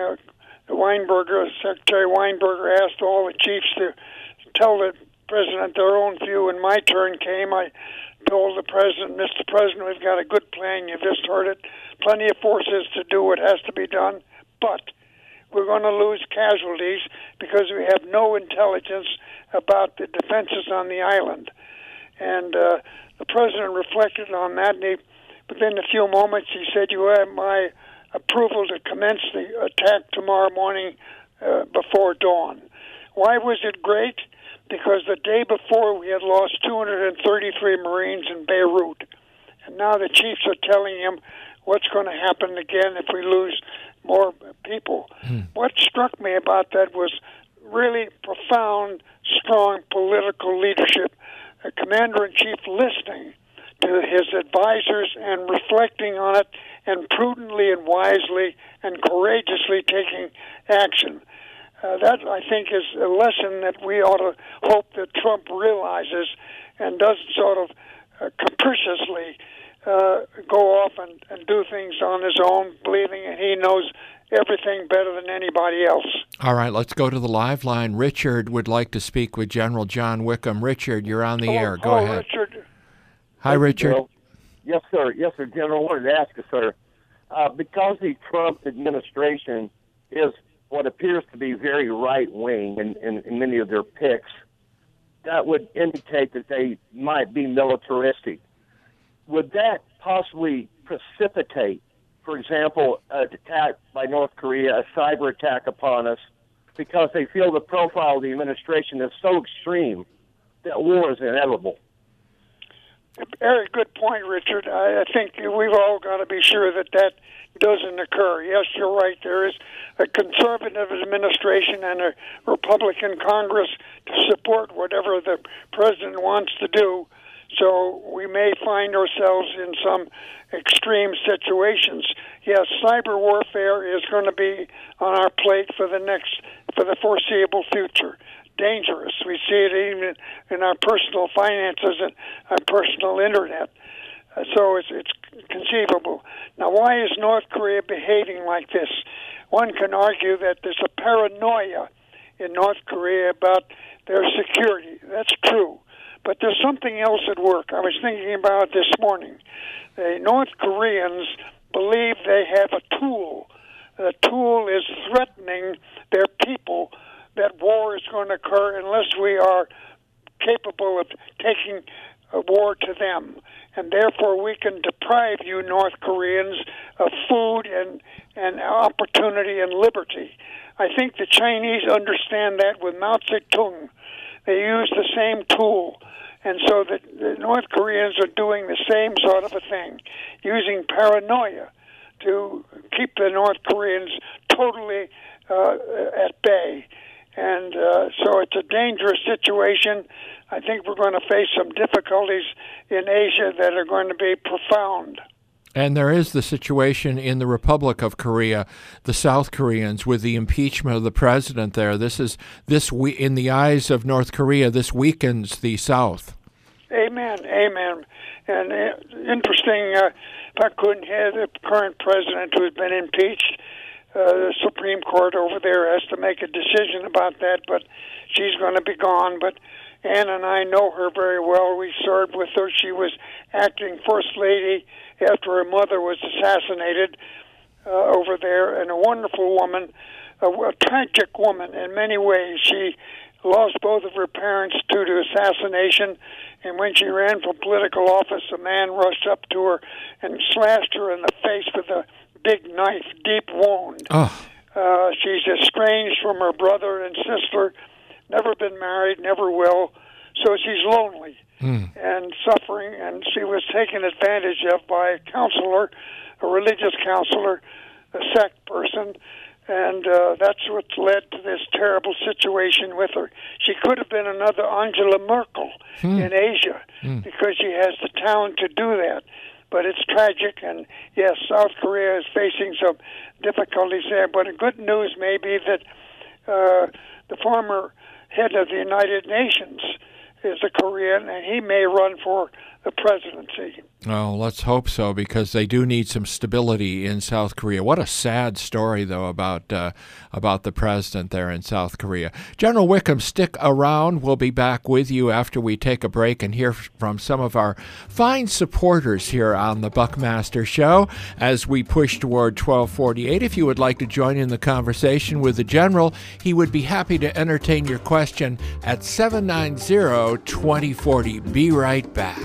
Speaker 19: Secretary Weinberger asked all the chiefs to tell the president their own view. When my turn came, I told the president, Mr. President, we've got a good plan. You've just heard it. Plenty of forces to do what has to be done, but we're going to lose casualties because we have no intelligence about the defenses on the island. And the president reflected on that, and within a few moments he said, you have my approval to commence the attack tomorrow morning before dawn. Why was it great? Because the day before we had lost 233 Marines in Beirut. And now the chiefs are telling him what's going to happen again if we lose more people. What struck me about that was really profound, strong political leadership. A commander-in-chief listening to his advisors and reflecting on it and prudently and wisely and courageously taking action. That, I think, is a lesson that we ought to hope that Trump realizes and doesn't sort of capriciously go off and do things on his own, believing he knows everything better than anybody else.
Speaker 1: All right, let's go to the live line. Richard would like to speak with General John Wickham. Richard, you're on the air. Go ahead.
Speaker 19: Richard.
Speaker 1: Hi, Richard.
Speaker 20: Bill. Yes, sir. Yes, sir, General. I wanted to ask you, sir, because the Trump administration is what appears to be very right-wing in many of their picks, that would indicate that they might be militaristic. Would that possibly precipitate, for example, an attack by North Korea, a cyber attack upon us, because they feel the profile of the administration is so extreme that war is inevitable?
Speaker 19: Very good point, Richard. I think we've all got to be sure that that doesn't occur. Yes, you're right. There is a conservative administration and a Republican Congress to support whatever the president wants to do. So we may find ourselves in some extreme situations. Yes, cyber warfare is going to be on our plate for the foreseeable future. Dangerous. We see it even in our personal finances and our personal internet. So it's conceivable. Now, why is North Korea behaving like this? One can argue that there's a paranoia in North Korea about their security. That's true. But there's something else at work. I was thinking about it this morning. The North Koreans believe they have a tool. The tool is threatening their people that war is going to occur unless we are capable of taking a war to them. And therefore we can deprive you North Koreans of food and opportunity and liberty. I think the Chinese understand that with Mao Zedong. They use the same tool. And so the North Koreans are doing the same sort of a thing, using paranoia to keep the North Koreans totally at bay. And so it's a dangerous situation. I think we're going to face some difficulties in Asia that are going to be profound.
Speaker 1: And there is the situation in the Republic of Korea, the South Koreans, with the impeachment of the president there. In the eyes of North Korea, this weakens the South.
Speaker 19: Amen, amen. And interesting, Park Geun-hye, the current president who has been impeached, the Supreme Court over there has to make a decision about that, but she's going to be gone. But Ann and I know her very well. We served with her. She was acting First Lady after her mother was assassinated over there, and a wonderful woman, a tragic woman in many ways. She lost both of her parents due to assassination, and when she ran for political office, a man rushed up to her and slashed her in the face with a big knife, deep wound. Oh. She's estranged from her brother and sister, never been married, never will, so she's lonely and suffering, and she was taken advantage of by a counselor, a religious counselor, a sect person, and that's what's led to this terrible situation with her. She could have been another Angela Merkel in Asia because she has the talent to do that. But it's tragic, and yes, South Korea is facing some difficulties there. But the good news may be that the former head of the United Nations is a Korean, and he may run for the presidency.
Speaker 1: Oh, let's hope so, because they do need some stability in South Korea. What a sad story, though, about the president there in South Korea. General Wickham, stick around. We'll be back with you after we take a break and hear from some of our fine supporters here on the Buckmaster Show as we push toward 1248. If you would like to join in the conversation with the General, he would be happy to entertain your question at 790-2040. Be right back.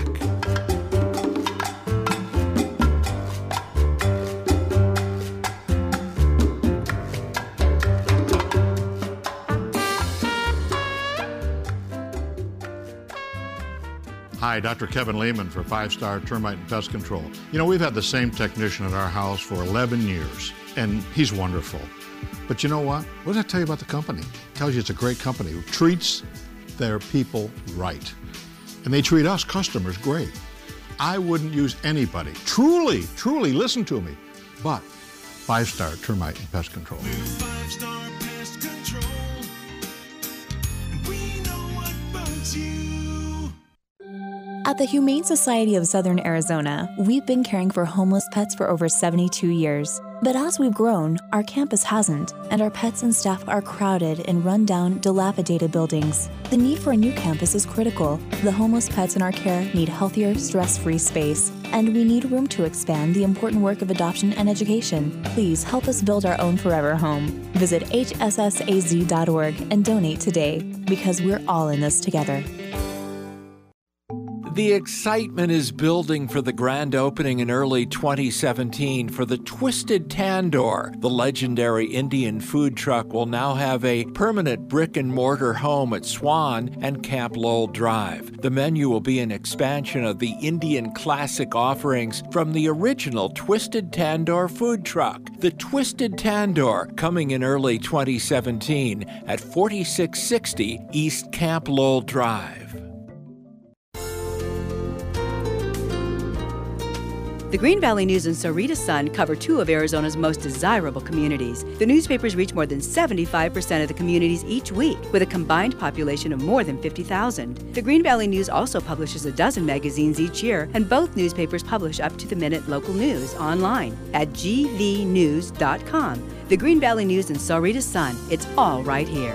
Speaker 16: Hi, Dr. Kevin Lehman for 5-Star Termite and Pest Control. You know, we've had the same technician at our house for 11 years, and he's wonderful. But you know what? What does that tell you about the company? It tells you it's a great company who treats their people right. And they treat us customers great. I wouldn't use anybody. Truly, listen to me. But 5-Star Termite and Pest Control.
Speaker 21: We're 5-Star Pest Control. We know what bugs you.
Speaker 6: At the Humane Society of Southern Arizona, we've been caring for homeless pets for over 72 years. But as we've grown, our campus hasn't, and our pets and staff are crowded in run-down, dilapidated buildings. The need for a new campus is critical. The homeless pets in our care need healthier, stress-free space, and we need room to expand the important work of adoption and education. Please help us build our own forever home. Visit hssaz.org and donate today, because we're all in this together.
Speaker 1: The excitement is building for the grand opening in early 2017 for the Twisted Tandoor. The legendary Indian food truck will now have a permanent brick-and-mortar home at Swan and Camp Lowell Drive. The menu will be an expansion of the Indian classic offerings from the original Twisted Tandoor food truck. The Twisted Tandoor, coming in early 2017 at 4660 East Camp Lowell Drive.
Speaker 4: The Green Valley News and Sarita Sun cover two of Arizona's most desirable communities. The newspapers reach more than 75% of the communities each week, with a combined population of more than 50,000. The Green Valley News also publishes a dozen magazines each year, and both newspapers publish up-to-the-minute local news online at gvnews.com. The Green Valley News and Sarita Sun, it's all right here.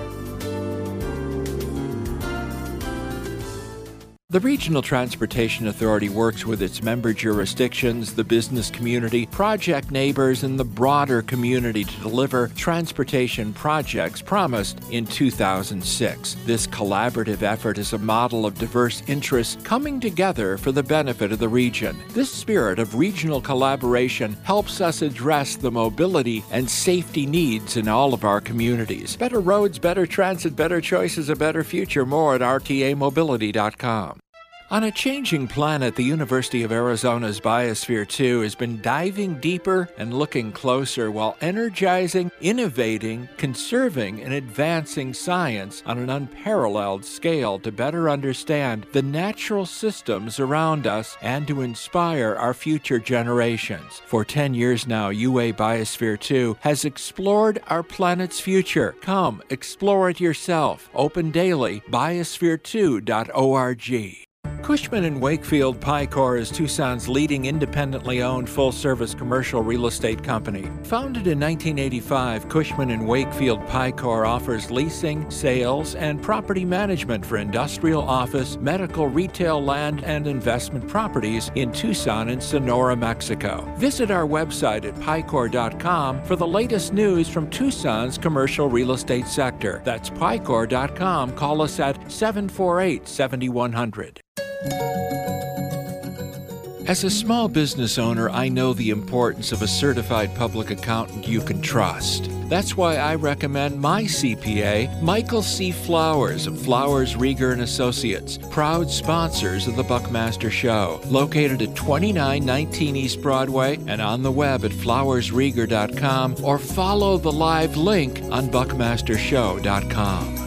Speaker 1: The Regional Transportation Authority works with its member jurisdictions, the business community, project neighbors, and the broader community to deliver transportation projects promised in 2006. This collaborative effort is a model of diverse interests coming together for the benefit of the region. This spirit of regional collaboration helps us address the mobility and safety needs in all of our communities. Better roads, better transit, better choices, a better future. More at rtamobility.com. On a changing planet, the University of Arizona's Biosphere 2 has been diving deeper and looking closer while energizing, innovating, conserving, and advancing science on an unparalleled scale to better understand the natural systems around us and to inspire our future generations. For 10 years now, UA Biosphere 2 has explored our planet's future. Come, explore it yourself. Open daily, biosphere2.org. Cushman & Wakefield Picor is Tucson's leading independently owned full-service commercial real estate company. Founded in 1985, Cushman & Wakefield Picor offers leasing, sales, and property management for industrial, office, medical, retail, land, and investment properties in Tucson and Sonora, Mexico. Visit our website at picor.com for the latest news from Tucson's commercial real estate sector. That's picor.com. Call us at 748-7100. As a small business owner, I know the importance of a certified public accountant you can trust. That's why I recommend my CPA, Michael C. Flowers of Flowers, Rieger & Associates, proud sponsors of the Buckmaster Show, located at 2919 East Broadway and on the web at flowersrieger.com, or follow the live link on buckmastershow.com.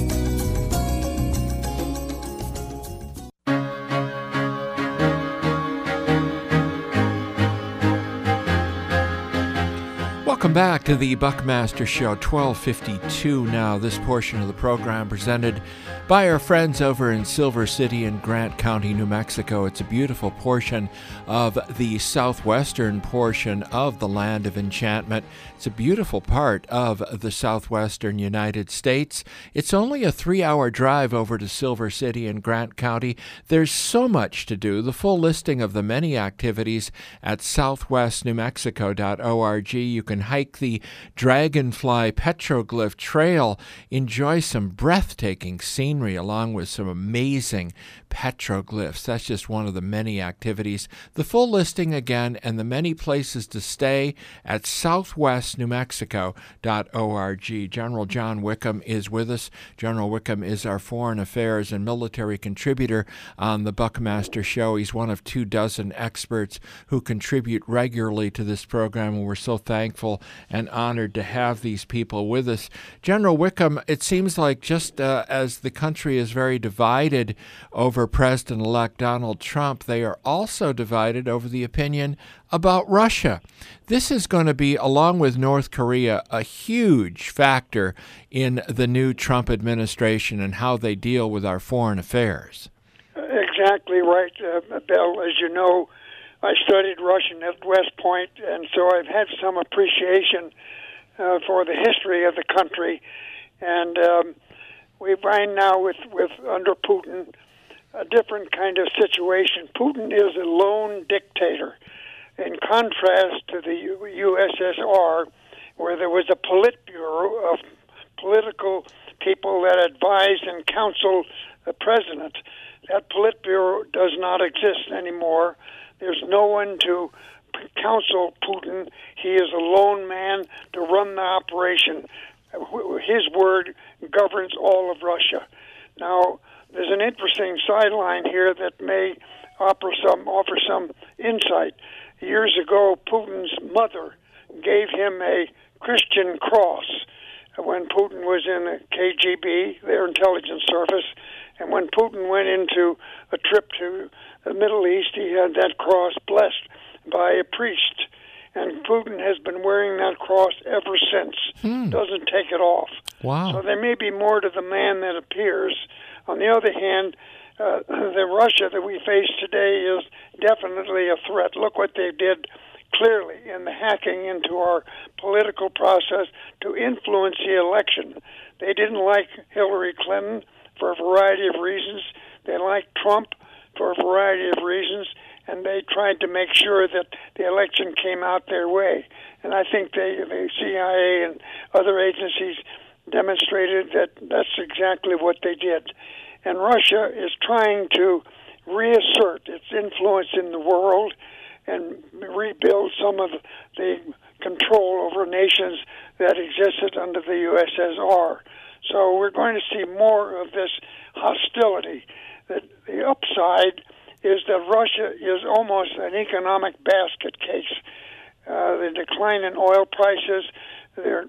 Speaker 1: Welcome back to the Buckmaster Show, 12:52 now. This portion of the program presented by our friends over in Silver City and Grant County, New Mexico. It's a beautiful portion of the southwestern portion of the Land of Enchantment. It's a beautiful part of the southwestern United States. It's only a 3-hour drive over to Silver City and Grant County. There's so much to do. The full listing of the many activities at southwestnewmexico.org. You can hike the Dragonfly Petroglyph Trail, enjoy some breathtaking scenery along with some amazing petroglyphs. That's just one of the many activities. The full listing again and the many places to stay at southwestnewmexico.org. General John Wickham is with us. General Wickham is our foreign affairs and military contributor on the Buckmaster Show. He's one of 24 experts who contribute regularly to this program, and we're so thankful and honored to have these people with us. General Wickham, it seems like just as the country is very divided over President-elect Donald Trump, they are also divided over the opinion about Russia. This is going to be, along with North Korea, a huge factor in the new Trump administration and how they deal with our foreign affairs.
Speaker 19: Exactly. exactly right, Bill. As you know, I studied Russian at West Point, and so I've had some appreciation for the history of the country. And we find now with under Putin a different kind of situation. Putin is a lone dictator, in contrast to the USSR, where there was a Politburo of political people that advised and counseled the president. That Politburo does not exist anymore. There's no one to counsel Putin. He is a lone man to run the operation. His word governs all of Russia. Now, there's an interesting sideline here that may offer some insight. Years ago, Putin's mother gave him a Christian cross when Putin was in the KGB, their intelligence service, and when Putin went into a trip to the Middle East, he had that cross blessed by a priest. And Putin has been wearing that cross ever since. Doesn't take it off.
Speaker 1: Wow.
Speaker 19: So there may be more to the man than appears. On the other hand, the Russia that we face today is definitely a threat. Look what they did clearly in the hacking into our political process to influence the election. They didn't like Hillary Clinton for a variety of reasons. They liked Trump for a variety of reasons, and they tried to make sure that the election came out their way. And I think the CIA and other agencies demonstrated that that's exactly what they did. And Russia is trying to reassert its influence in the world and rebuild some of the control over nations that existed under the USSR. So we're going to see more of this hostility. The upside is that Russia is almost an economic basket case. The decline in oil prices, their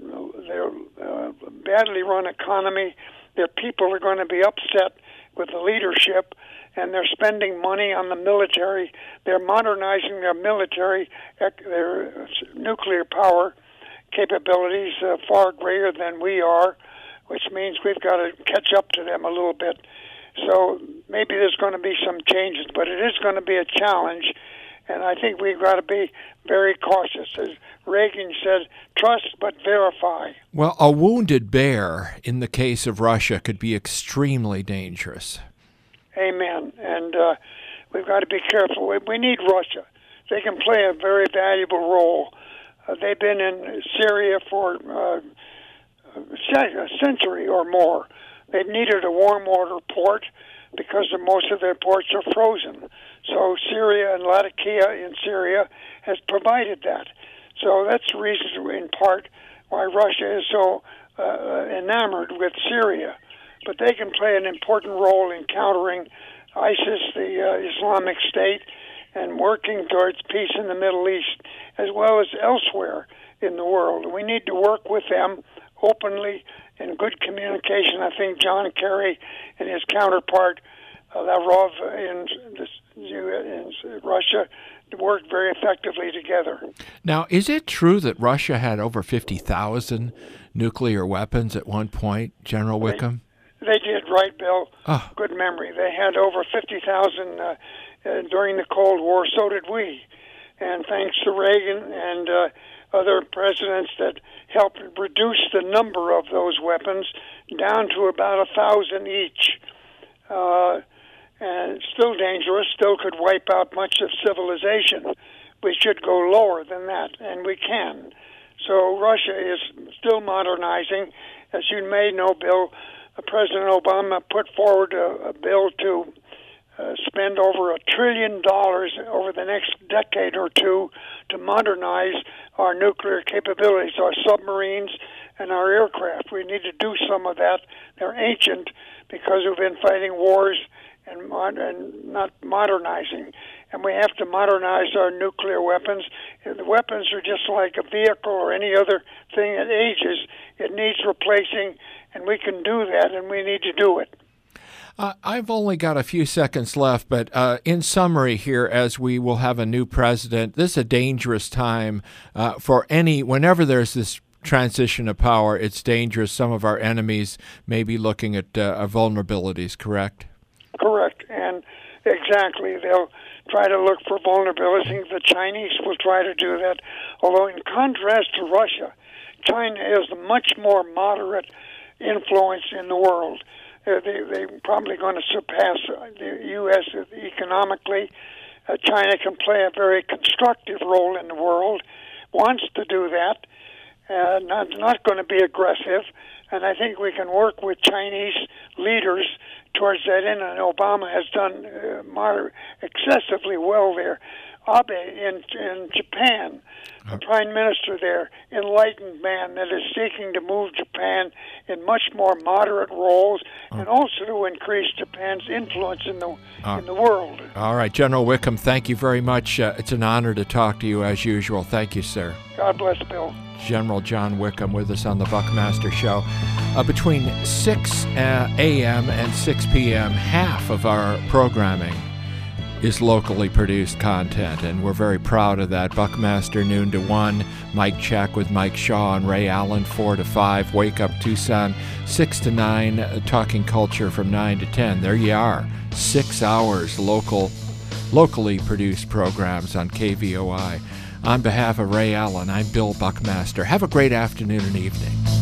Speaker 19: badly run economy, their people are going to be upset with the leadership, and they're spending money on the military. They're modernizing their military, their nuclear power capabilities far greater than we are, which means we've got to catch up to them a little bit. So maybe there's going to be some changes, but it is going to be a challenge, and I think we've got to be very cautious. As Reagan said, trust but verify.
Speaker 1: Well, a wounded bear in the case of Russia could be extremely dangerous.
Speaker 19: Amen. And we've got to be careful. We need Russia. They can play a very valuable role. They've been in Syria for a century or more. They've needed a warm water port because most of their ports are frozen. So Syria and Latakia in Syria has provided that. So that's the reason, in part, why Russia is so enamored with Syria. But they can play an important role in countering ISIS, the Islamic State, and working towards peace in the Middle East, as well as elsewhere in the world. We need to work with them openly in good communication. I think John Kerry and his counterpart, Lavrov in Russia, work very effectively together.
Speaker 1: Now, is it true that Russia had over 50,000 nuclear weapons at one point, General Wickham?
Speaker 19: They did, right, Bill? Oh. Good memory. They had over 50,000 during the Cold War. So did we. And thanks to Reagan and other presidents that helped reduce the number of those weapons down to about 1,000 each. And it's still dangerous, still could wipe out much of civilization. We should go lower than that, and we can. So Russia is still modernizing. As you may know, Bill, President Obama put forward a bill to spend over $1 trillion over the next decade or two to modernize our nuclear capabilities, our submarines and our aircraft. We need to do some of that. They're ancient because we've been fighting wars and not modernizing. And we have to modernize our nuclear weapons. The weapons are just like a vehicle or any other thing that ages. It needs replacing, and we can do that, and we need to do it.
Speaker 1: I've only got a few seconds left, but in summary here, as we will have a new president, this is a dangerous time for whenever there's this transition of power, it's dangerous. Some of our enemies may be looking at vulnerabilities, correct?
Speaker 19: Correct. And Exactly. They'll try to look for vulnerabilities. The Chinese will try to do that. Although in contrast to Russia, China is a much more moderate influence in the world. They're probably going to surpass the U.S. economically. China can play a very constructive role in the world, wants to do that, not going to be aggressive, and I think we can work with Chinese leaders towards that end, and Obama has done excessively well there. Abe in Japan, the prime minister there, enlightened man that is seeking to move Japan in much more moderate roles and also to increase Japan's influence in the world.
Speaker 1: All right, General Wickham, thank you very much. It's an honor to talk to you as usual. Thank you, sir.
Speaker 19: God bless, Bill.
Speaker 1: General John Wickham with us on the Buckmaster Show. Between 6 a.m. and 6 p.m., half of our programming is locally produced content, and we're very proud of that. Buckmaster noon to 1, Mike Check with Mike Shaw and Ray Allen 4 to 5, Wake Up Tucson 6 to 9, Talking Culture from 9 to 10. There you are, 6 hours locally produced programs on KVOI. On behalf of Ray Allen, I'm Bill Buckmaster. Have a great afternoon and evening.